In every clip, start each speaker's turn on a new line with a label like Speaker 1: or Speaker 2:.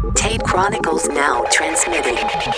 Speaker 1: Tate Chronicles now transmitting.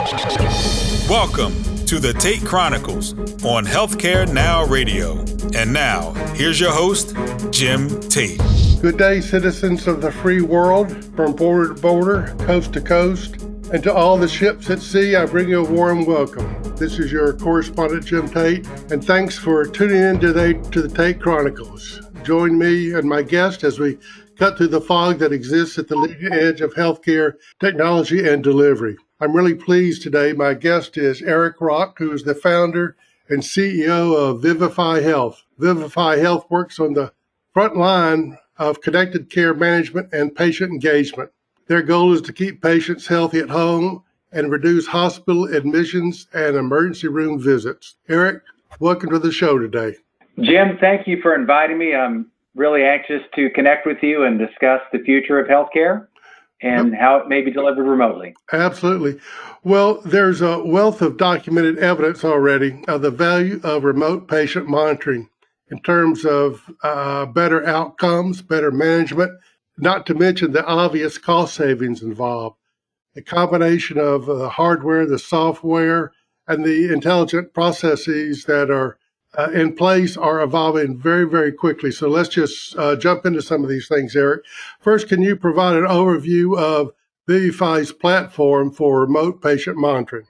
Speaker 2: Welcome to the Tate Chronicles on Healthcare Now Radio. And now, here's your host, Jim Tate.
Speaker 3: Good day, citizens of the free world, from border to border, coast to coast, and to all the ships at sea, I bring you a warm welcome. This is your correspondent, Jim Tate, and thanks for tuning in today to the Tate Chronicles. Join me and my guest as we cut through the fog that exists at the leading edge of healthcare technology and delivery. I'm really pleased today. My guest is Eric Rock, who is the founder and CEO of Vivify Health. Vivify Health works on the front line of connected care management and patient engagement. Their goal is to keep patients healthy at home and reduce hospital admissions and emergency room visits. Eric, welcome to the show today.
Speaker 4: Jim, thank you for inviting me. I'm really anxious to connect with you and discuss the future of healthcare and how it may be delivered remotely.
Speaker 3: Absolutely. Well, there's a wealth of documented evidence already of the value of remote patient monitoring in terms of better outcomes, better management, not to mention the obvious cost savings involved. The combination of the hardware, the software, and the intelligent processes that are in place are evolving very, very quickly. So let's just jump into some of these things, Eric. First, can you provide an overview of Vivify's platform for remote patient monitoring?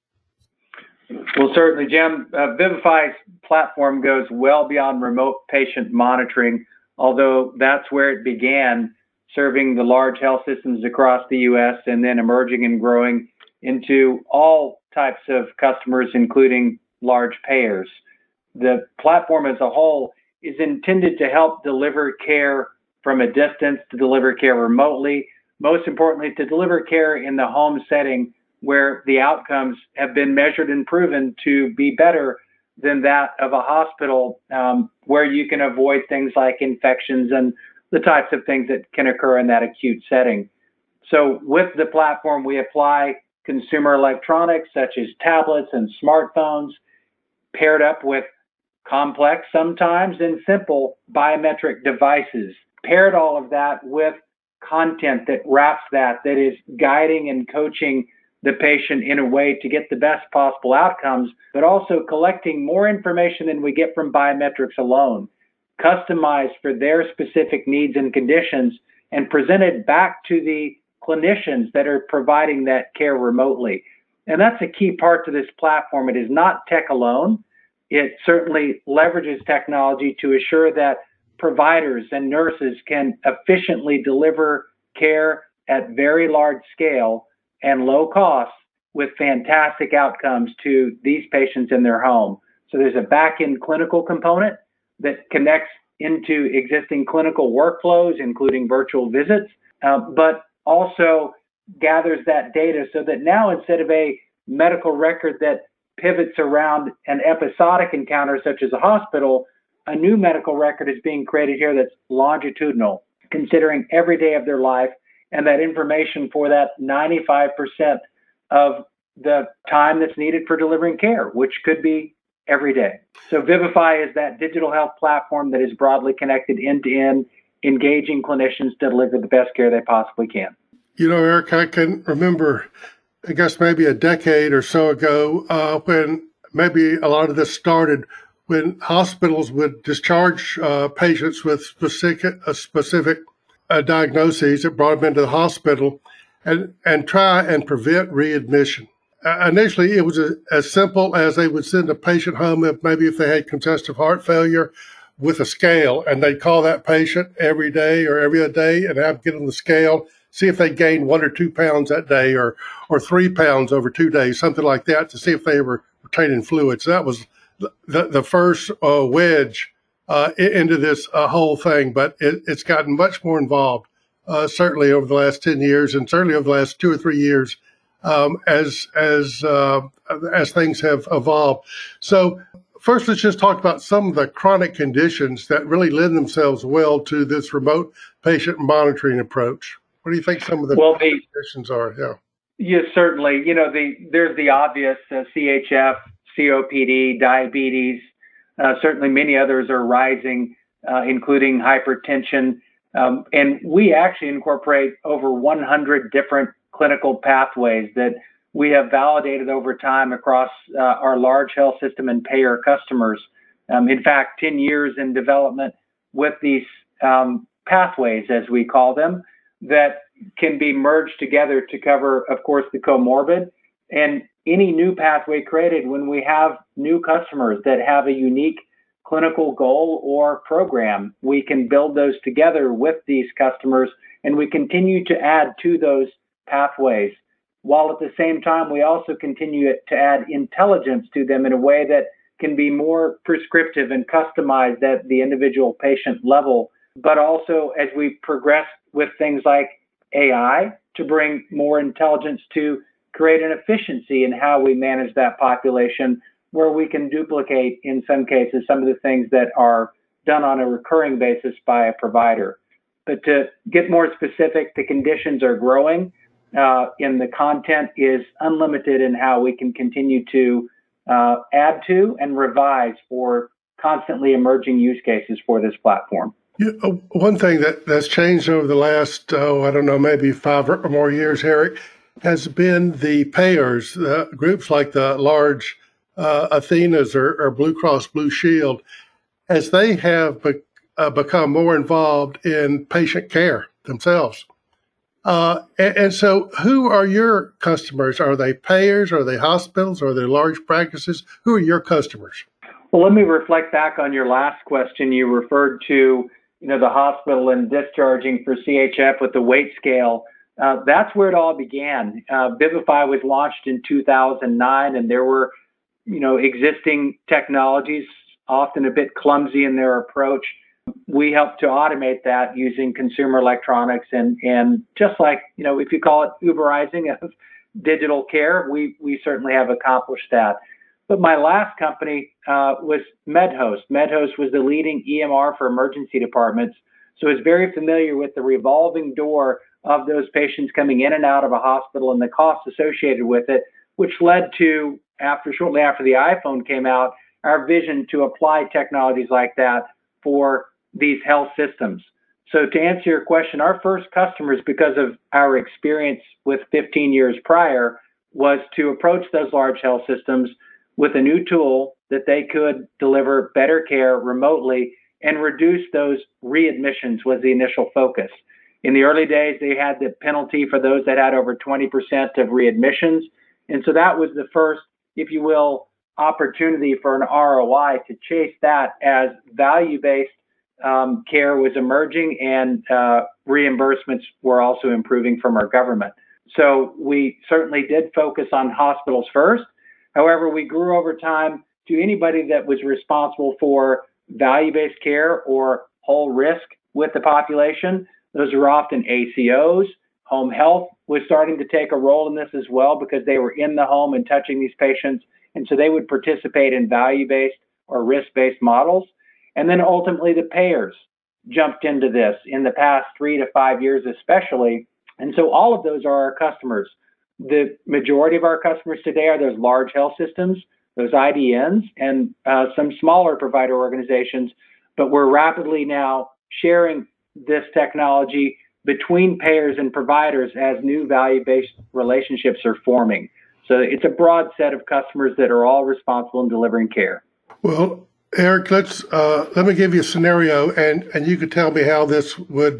Speaker 4: Well, certainly, Jim. Vivify's platform goes well beyond remote patient monitoring, although that's where it began, serving the large health systems across the U.S. and then emerging and growing into all types of customers, including large payers. The platform as a whole is intended to help deliver care from a distance, to deliver care remotely, most importantly, to deliver care in the home setting where the outcomes have been measured and proven to be better than that of a hospital, where you can avoid things like infections and the types of things that can occur in that acute setting. So with the platform, we apply consumer electronics such as tablets and smartphones, paired up with complex sometimes and simple biometric devices. Paired all of that with content that wraps that is guiding and coaching the patient in a way to get the best possible outcomes, but also collecting more information than we get from biometrics alone, customized for their specific needs and conditions, and presented back to the clinicians that are providing that care remotely. And that's a key part to this platform. It is not tech alone. It certainly leverages technology to assure that providers and nurses can efficiently deliver care at very large scale and low cost with fantastic outcomes to these patients in their home. So there's a back-end clinical component that connects into existing clinical workflows, including virtual visits, but also gathers that data so that now instead of a medical record that pivots around an episodic encounter such as a hospital, a new medical record is being created here that's longitudinal, considering every day of their life, and that information for that 95% of the time that's needed for delivering care, which could be every day. So Vivify is that digital health platform that is broadly connected end-to-end, engaging clinicians to deliver the best care they possibly can.
Speaker 3: You know, Eric, I can remember, I guess maybe a decade or so ago, when maybe a lot of this started, when hospitals would discharge patients with specific diagnoses that brought them into the hospital and try and prevent readmission. Initially, it was as simple as they would send a patient home if they had congestive heart failure with a scale, and they'd call that patient every day or every other day and have them get on the scale, see if they gained 1 or 2 pounds that day or 3 pounds over 2 days, something like that, to see if they were retaining fluids. That was the first wedge into this whole thing, but it's gotten much more involved, certainly over the last 10 years and certainly over the last 2 or 3 years as things have evolved. So first, let's just talk about some of the chronic conditions that really lend themselves well to this remote patient monitoring approach. What do you think some of the conditions are? Yeah.
Speaker 4: Yes, certainly. You know, there's the obvious CHF, COPD, diabetes. Certainly many others are rising, including hypertension. And we actually incorporate over 100 different clinical pathways that we have validated over time across our large health system and payer customers. In fact, 10 years in development with these pathways, as we call them, that can be merged together to cover, of course, the comorbid and any new pathway created when we have new customers that have a unique clinical goal or program. We can build those together with these customers, and we continue to add to those pathways, while at the same time we also continue to add intelligence to them in a way that can be more prescriptive and customized at the individual patient level, but also as we progress with things like AI to bring more intelligence to create an efficiency in how we manage that population, where we can duplicate, in some cases, some of the things that are done on a recurring basis by a provider. But to get more specific, the conditions are growing, and the content is unlimited in how we can continue to add to and revise for constantly emerging use cases for this platform.
Speaker 3: One thing that's changed over the last, maybe 5 or more years, Eric, has been the payers, groups like the large Athenas or Blue Cross Blue Shield, as they have become more involved in patient care themselves. And so who are your customers? Are they payers? Are they hospitals? Are they large practices? Who are your customers?
Speaker 4: Well, let me reflect back on your last question. You referred to, the hospital and discharging for CHF with the weight scale. That's where it all began. Vivify was launched in 2009, and there were, existing technologies, often a bit clumsy in their approach. We helped to automate that using consumer electronics and just like, if you call it Uberizing of digital care, we certainly have accomplished that. But my last company was MedHost. MedHost was the leading EMR for emergency departments. So it's very familiar with the revolving door of those patients coming in and out of a hospital and the costs associated with it, which led to, shortly after the iPhone came out, our vision to apply technologies like that for these health systems. So to answer your question, our first customers, because of our experience with 15 years prior, was to approach those large health systems with a new tool that they could deliver better care remotely and reduce those readmissions was the initial focus. In the early days, they had the penalty for those that had over 20% of readmissions. And so that was the first, if you will, opportunity for an ROI to chase that as value-based care was emerging and reimbursements were also improving from our government. So we certainly did focus on hospitals first. However, we grew over time to anybody that was responsible for value-based care or whole risk with the population. Those are often ACOs. Home health was starting to take a role in this as well because they were in the home and touching these patients. And so they would participate in value-based or risk-based models. And then ultimately the payers jumped into this in the past 3 to 5 years especially. And so all of those are our customers. The majority of our customers today are those large health systems, those IDNs, and some smaller provider organizations. But we're rapidly now sharing this technology between payers and providers as new value-based relationships are forming. So it's a broad set of customers that are all responsible in delivering care.
Speaker 3: Well, Eric, let me give you a scenario, and you could tell me how this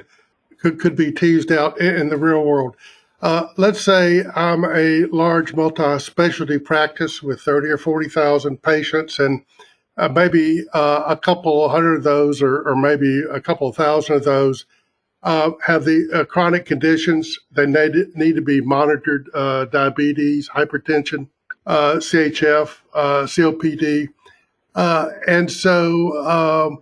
Speaker 3: could be teased out in the real world. Let's say I'm a large multi-specialty practice with 30 or 40,000 patients, and maybe a couple hundred of those, or maybe a couple thousand of those, have the chronic conditions. They need to be monitored: diabetes, hypertension, CHF, COPD, and so.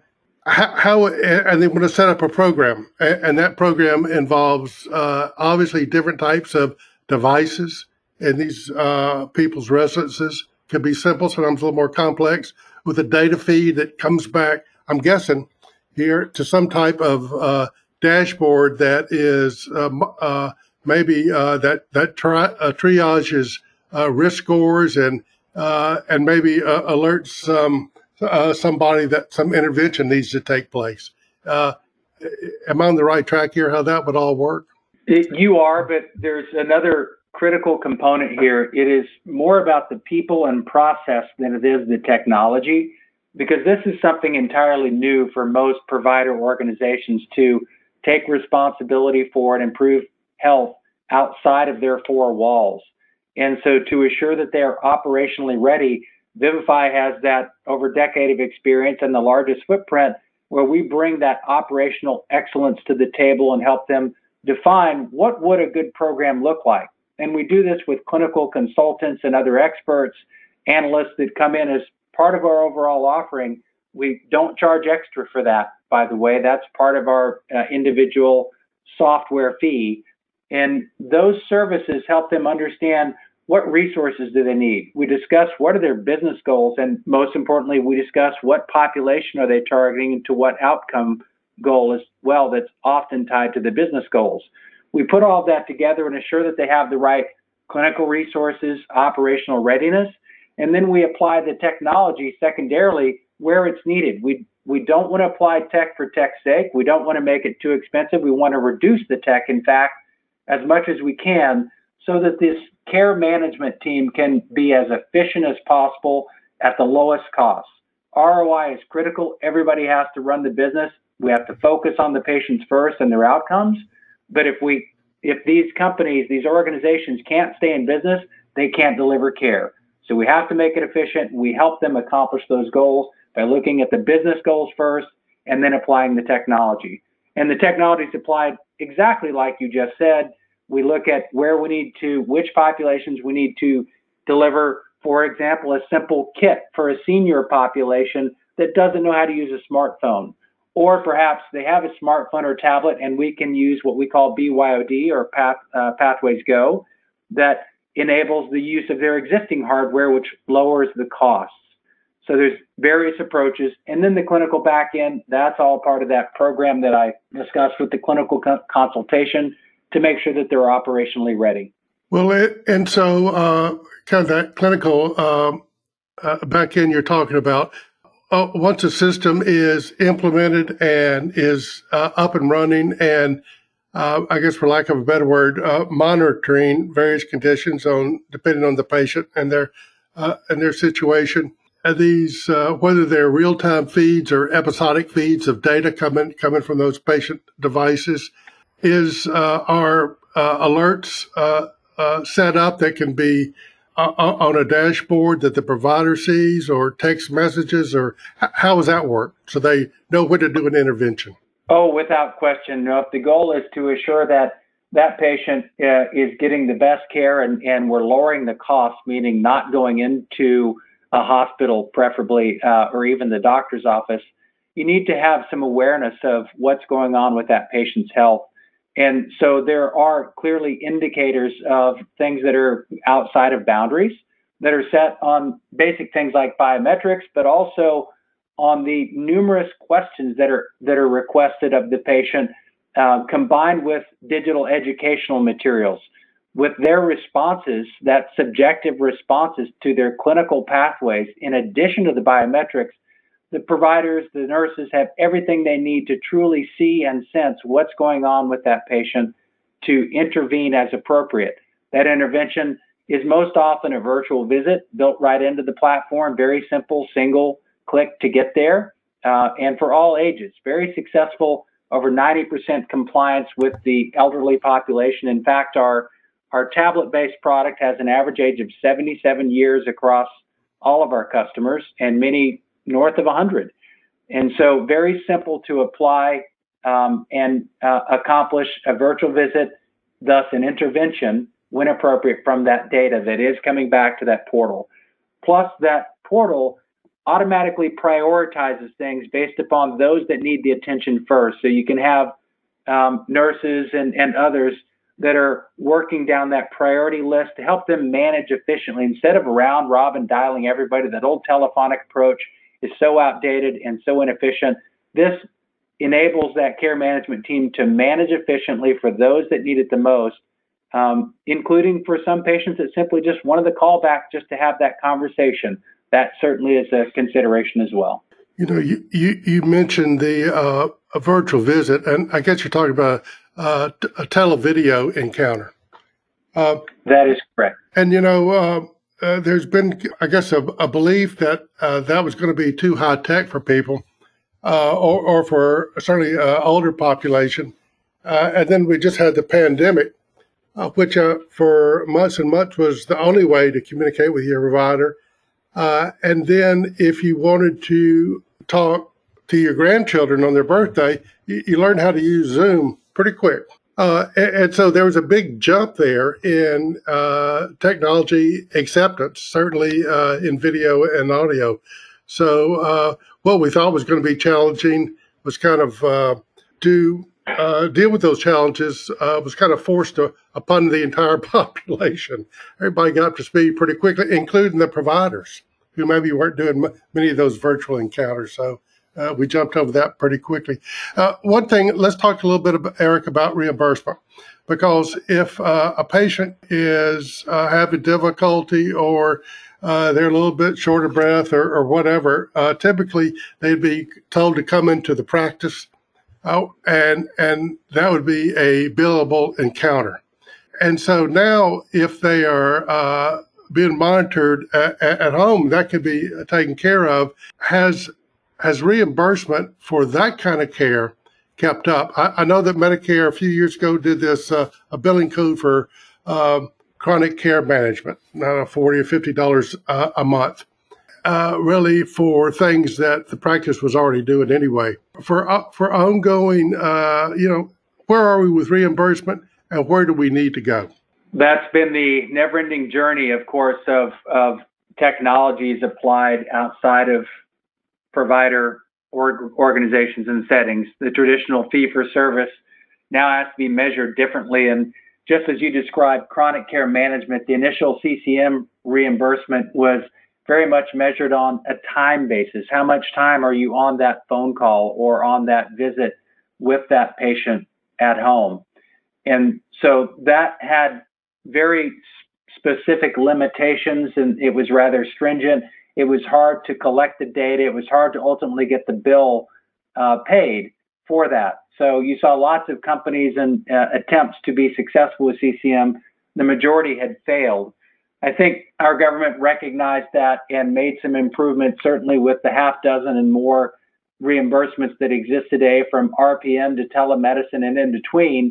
Speaker 3: And they want to set up a program, and that program involves obviously different types of devices in these people's residences. Can be simple, sometimes a little more complex, with a data feed that comes back, I'm guessing, here to some type of dashboard that is maybe that triages risk scores and maybe alerts somebody that some intervention needs to take place. Am I on the right track here, how that would all work?
Speaker 4: You are, but there's another critical component here. It is more about the people and process than it is the technology, because this is something entirely new for most provider organizations to take responsibility for and improve health outside of their four walls. And so to assure that they are operationally ready, Vivify has that over a decade of experience and the largest footprint where we bring that operational excellence to the table and help them define what would a good program look like. And we do this with clinical consultants and other experts, analysts that come in as part of our overall offering. We don't charge extra for that, by the way. That's part of our individual software fee. And those services help them understand what resources do they need. We discuss what are their business goals, and most importantly, we discuss what population are they targeting and to what outcome goal as well that's often tied to the business goals. We put all of that together and assure that they have the right clinical resources, operational readiness, and then we apply the technology secondarily where it's needed. We don't want to apply tech for tech's sake. We don't want to make it too expensive. We want to reduce the tech, in fact, as much as we can, so that this care management team can be as efficient as possible at the lowest cost. ROI is critical. Everybody has to run the business. We have to focus on the patients first and their outcomes. But if these companies, these organizations can't stay in business, they can't deliver care. So we have to make it efficient. We help them accomplish those goals by looking at the business goals first and then applying the technology. And the technology is applied exactly like you just said. We look at where we need to, which populations we need to deliver, for example, a simple kit for a senior population that doesn't know how to use a smartphone. Or perhaps they have a smartphone or tablet and we can use what we call BYOD or Pathways Go that enables the use of their existing hardware, which lowers the costs. So there's various approaches. And then the clinical back end, that's all part of that program that I discussed with the clinical consultation to make sure that they're operationally ready.
Speaker 3: Well, and so kind of that clinical back end you're talking about, once a system is implemented and is up and running and I guess for lack of a better word, monitoring various conditions depending on the patient and their situation. These, whether they're real-time feeds or episodic feeds of data coming from those patient devices, is our alerts set up that can be on a dashboard that the provider sees, or text messages, or how does that work so they know when to do an intervention?
Speaker 4: Oh, without question. If the goal is to assure that that patient is getting the best care and we're lowering the cost, meaning not going into a hospital preferably or even the doctor's office, you need to have some awareness of what's going on with that patient's health. And so there are clearly indicators of things that are outside of boundaries that are set on basic things like biometrics, but also on the numerous questions that are requested of the patient, combined with digital educational materials. With their responses, that subjective responses to their clinical pathways, in addition to the biometrics, the providers, the nurses have everything they need to truly see and sense what's going on with that patient to intervene as appropriate. That intervention is most often a virtual visit built right into the platform, very simple, single click to get there, and for all ages. Very successful, over 90% compliance with the elderly population. In fact, our tablet-based product has an average age of 77 years across all of our customers, and many north of 100. And so very simple to apply and accomplish a virtual visit, thus an intervention when appropriate from that data that is coming back to that portal. Plus that portal automatically prioritizes things based upon those that need the attention first. So you can have nurses and others that are working down that priority list to help them manage efficiently instead of round robin dialing everybody. That old telephonic approach is so outdated and so inefficient. This enables that care management team to manage efficiently for those that need it the most, including for some patients that simply just wanted the call back just to have that conversation. That certainly is a consideration as well.
Speaker 3: You know, you mentioned the a virtual visit, and I guess you're talking about a televideo encounter.
Speaker 4: That is correct.
Speaker 3: And, there's been, I guess, a belief that that was going to be too high tech for people or for certainly older population. And then we just had the pandemic, which for months and months was the only way to communicate with your provider. And then if you wanted to talk to your grandchildren on their birthday, you learned how to use Zoom pretty quick. And so there was a big jump there in technology acceptance, certainly in video and audio. So what we thought was going to be challenging was kind of to deal with those challenges was kind of forced upon the entire population. Everybody got up to speed pretty quickly, including the providers who maybe weren't doing many of those virtual encounters. So we jumped over that pretty quickly. One thing, let's talk a little bit, Eric, about reimbursement, because if a patient is having difficulty or they're a little bit short of breath or whatever, typically they'd be told to come into the practice, and that would be a billable encounter. And so now if they are being monitored at home, that could be taken care of. Has reimbursement for that kind of care kept up? I know that Medicare a few years ago did this a billing code for chronic care management, $40 or $50 a month, really for things that the practice was already doing anyway. For ongoing, where are we with reimbursement and where do we need to go?
Speaker 4: That's been the never-ending journey, of course, of technologies applied outside of provider organizations and settings. The traditional fee-for-service now has to be measured differently. And just as you described, chronic care management, the initial CCM reimbursement was very much measured on a time basis. How much time are you on that phone call or on that visit with that patient at home? And so that had very specific limitations, and it was rather stringent. It was hard to collect the data. It was hard to ultimately get the bill paid for that. So you saw lots of companies and attempts to be successful with CCM. The majority had failed. I think our government recognized that and made some improvements, certainly with the half dozen and more reimbursements that exist today, from RPM to telemedicine and in between.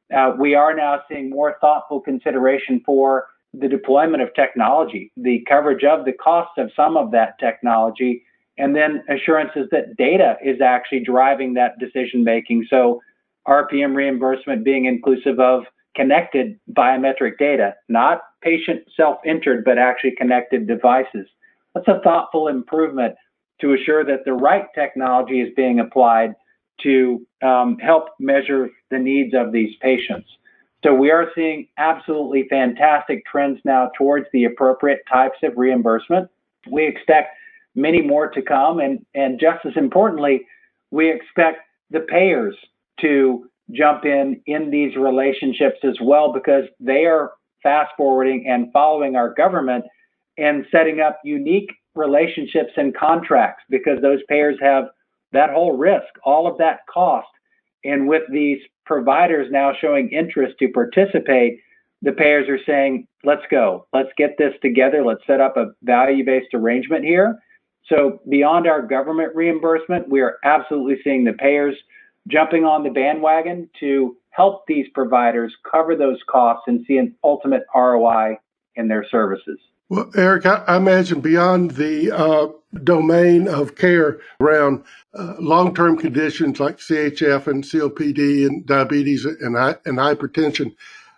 Speaker 4: We are now seeing more thoughtful consideration for the deployment of technology, the coverage of the costs of some of that technology, and then assurances that data is actually driving that decision making. So RPM reimbursement being inclusive of connected biometric data, not patient self-entered, but actually connected devices. That's a thoughtful improvement to assure that the right technology is being applied to help measure the needs of these patients. So we are seeing absolutely fantastic trends now towards the appropriate types of reimbursement. We expect many more to come. And just as importantly, we expect the payers to jump in these relationships as well, because they are fast forwarding and following our government and setting up unique relationships and contracts, because those payers have that whole risk, all of that cost. And with these providers now showing interest to participate, the payers are saying, let's go, let's get this together, let's set up a value-based arrangement here. So beyond our government reimbursement, we are absolutely seeing the payers jumping on the bandwagon to help these providers cover those costs and see an ultimate ROI in their services.
Speaker 3: Well, Eric, I imagine beyond the domain of care around long-term conditions like CHF and COPD and diabetes and hypertension,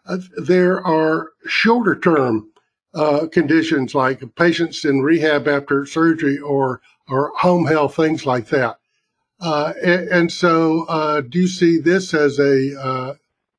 Speaker 3: there are shorter-term conditions like patients in rehab after surgery or home health, things like that. And so do you see this as a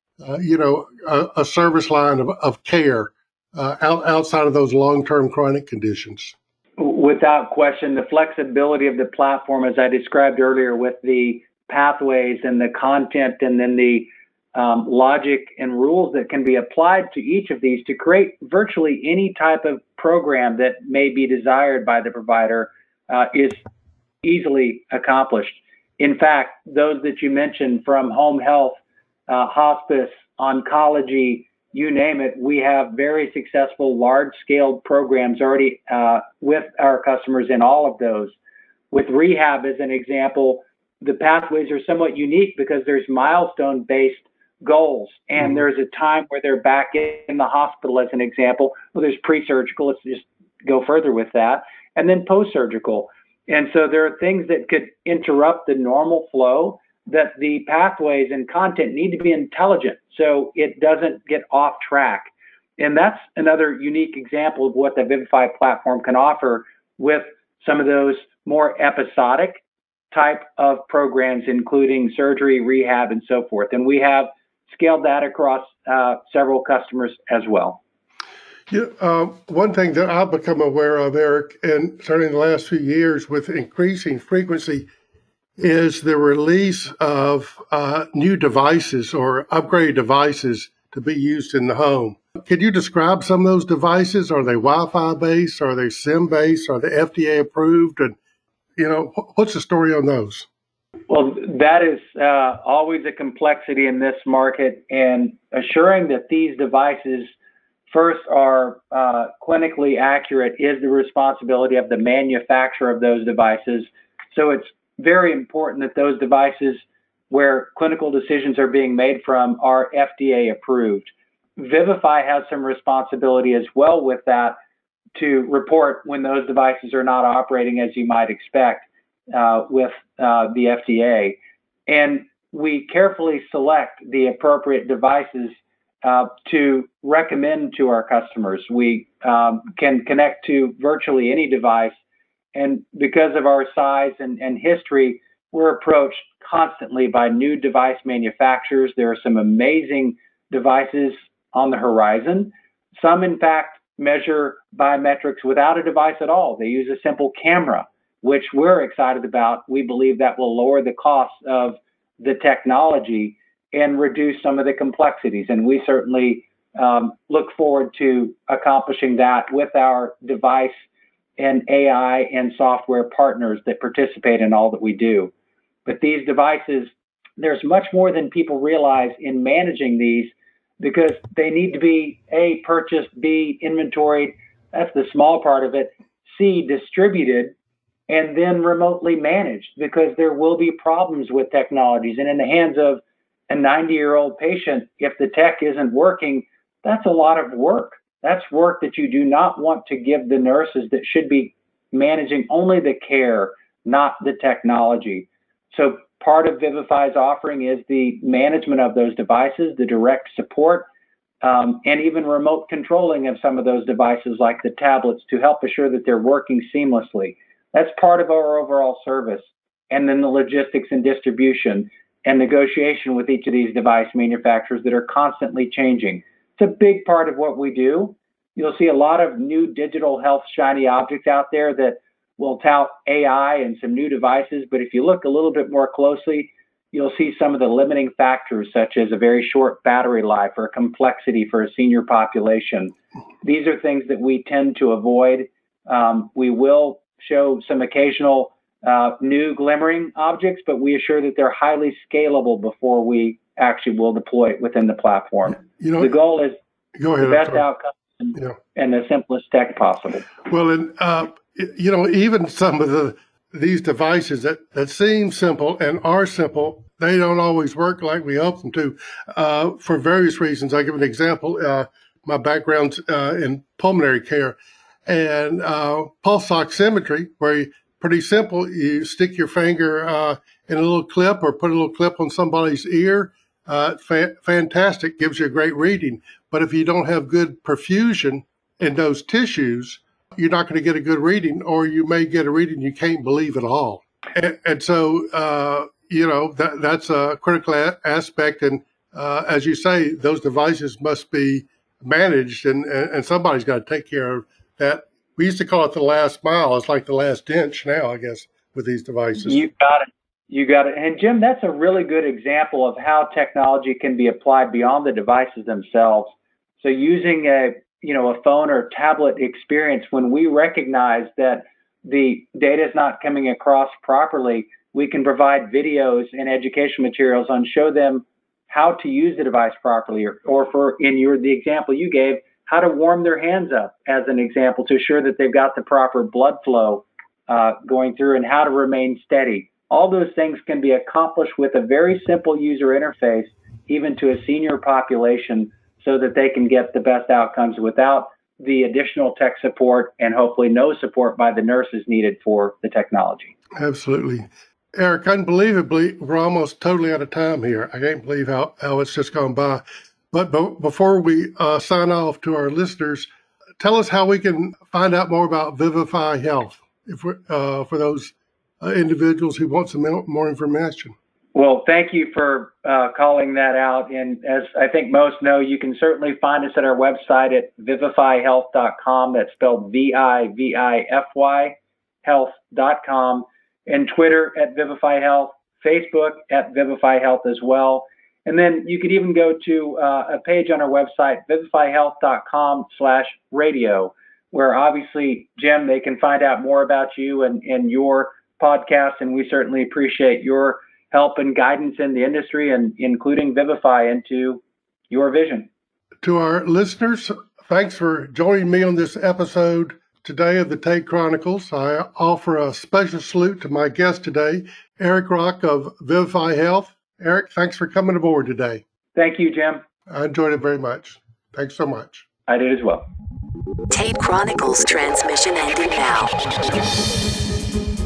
Speaker 3: service line of care outside of those long-term chronic conditions?
Speaker 4: Without question, the flexibility of the platform, as I described earlier, with the pathways and the content and then the logic and rules that can be applied to each of these to create virtually any type of program that may be desired by the provider is easily accomplished. In fact, those that you mentioned, from home health hospice, oncology, you name it. We have very successful large-scale programs already with our customers in all of those. With rehab as an example, the pathways are somewhat unique because there's milestone-based goals, and there's a time where they're back in the hospital as an example. Well, there's pre-surgical, let's just go further with that, and then post-surgical. And so there are things that could interrupt the normal flow, that the pathways and content need to be intelligent so it doesn't get off track. And that's another unique example of what the Vivify platform can offer with some of those more episodic type of programs, including surgery, rehab, and so forth. And we have scaled that across several customers as well.
Speaker 3: Yeah, one thing that I've become aware of, Eric, and certainly in the last few years with increasing frequency, is the release of new devices or upgraded devices to be used in the home. Could you describe some of those devices? Are they Wi-Fi based? Are they SIM based? Are they FDA approved? And, what's the story on those?
Speaker 4: Well, that is always a complexity in this market, and assuring that these devices first are clinically accurate is the responsibility of the manufacturer of those devices. So it's very important that those devices where clinical decisions are being made from are FDA approved. Vivify has some responsibility as well with that to report when those devices are not operating as you might expect with the FDA. And we carefully select the appropriate devices to recommend to our customers. We can connect to virtually any device. And because of our size and history, we're approached constantly by new device manufacturers. There are some amazing devices on the horizon. Some, in fact, measure biometrics without a device at all. They use a simple camera, which we're excited about. We believe that will lower the cost of the technology and reduce some of the complexities. And we certainly look forward to accomplishing that with our device and AI and software partners that participate in all that we do. But these devices, there's much more than people realize in managing these, because they need to be A, purchased, B, inventoried. That's the small part of it. C, distributed, and then remotely managed, because there will be problems with technologies. And in the hands of a 90-year-old patient, if the tech isn't working, that's a lot of work. That's work that you do not want to give the nurses that should be managing only the care, not the technology. So part of Vivify's offering is the management of those devices, the direct support, and even remote controlling of some of those devices like the tablets to help assure that they're working seamlessly. That's part of our overall service. And then the logistics and distribution and negotiation with each of these device manufacturers that are constantly changing. It's a big part of what we do. You'll see a lot of new digital health shiny objects out there that will tout AI and some new devices. But if you look a little bit more closely, you'll see some of the limiting factors, such as a very short battery life or complexity for a senior population. These are things that we tend to avoid. We will show some occasional new glimmering objects, but we assure that they're highly scalable before we actually will deploy it within the platform. The goal is the best outcome and the simplest tech possible.
Speaker 3: Well, and even some of these devices that seem simple and are simple, they don't always work like we hope them to, for various reasons. I'll give an example. My background's in pulmonary care, and pulse oximetry, where pretty simple. You stick your finger in a little clip or put a little clip on somebody's ear. Fantastic, gives you a great reading. But if you don't have good perfusion in those tissues, you're not going to get a good reading, or you may get a reading you can't believe at all. And so, that's a critical aspect. And as you say, those devices must be managed, and somebody's got to take care of that. We used to call it the last mile. It's like the last inch now, I guess, with these devices.
Speaker 4: You got it. You got it. And Jim, that's a really good example of how technology can be applied beyond the devices themselves. So using a phone or tablet experience, when we recognize that the data is not coming across properly, we can provide videos and education materials on show them how to use the device properly, or for the example you gave, how to warm their hands up as an example to assure that they've got the proper blood flow going through, and how to remain steady. All those things can be accomplished with a very simple user interface, even to a senior population, so that they can get the best outcomes without the additional tech support and hopefully no support by the nurses needed for the technology.
Speaker 3: Absolutely. Eric, unbelievably, we're almost totally out of time here. I can't believe how it's just gone by. But before we sign off to our listeners, tell us how we can find out more about Vivify Health for those individuals who want some more information.
Speaker 4: Well, thank you for calling that out. And as I think most know, you can certainly find us at our website at vivifyhealth.com. That's spelled VIVIFY health.com. And Twitter at Vivify Health, Facebook at Vivify Health as well. And then you could even go to a page on our website, vivifyhealth.com/radio, where obviously, Jim, they can find out more about you and your podcast. And we certainly appreciate your help and guidance in the industry, and including Vivify into your vision.
Speaker 3: To our listeners, thanks for joining me on this episode today of the Take Chronicles. I offer a special salute to my guest today, Eric Rock of Vivify Health. Eric, thanks for coming aboard today.
Speaker 4: Thank you, Jim.
Speaker 3: I enjoyed it very much. Thanks so much.
Speaker 4: I did as well.
Speaker 1: Tape Chronicles transmission ending now.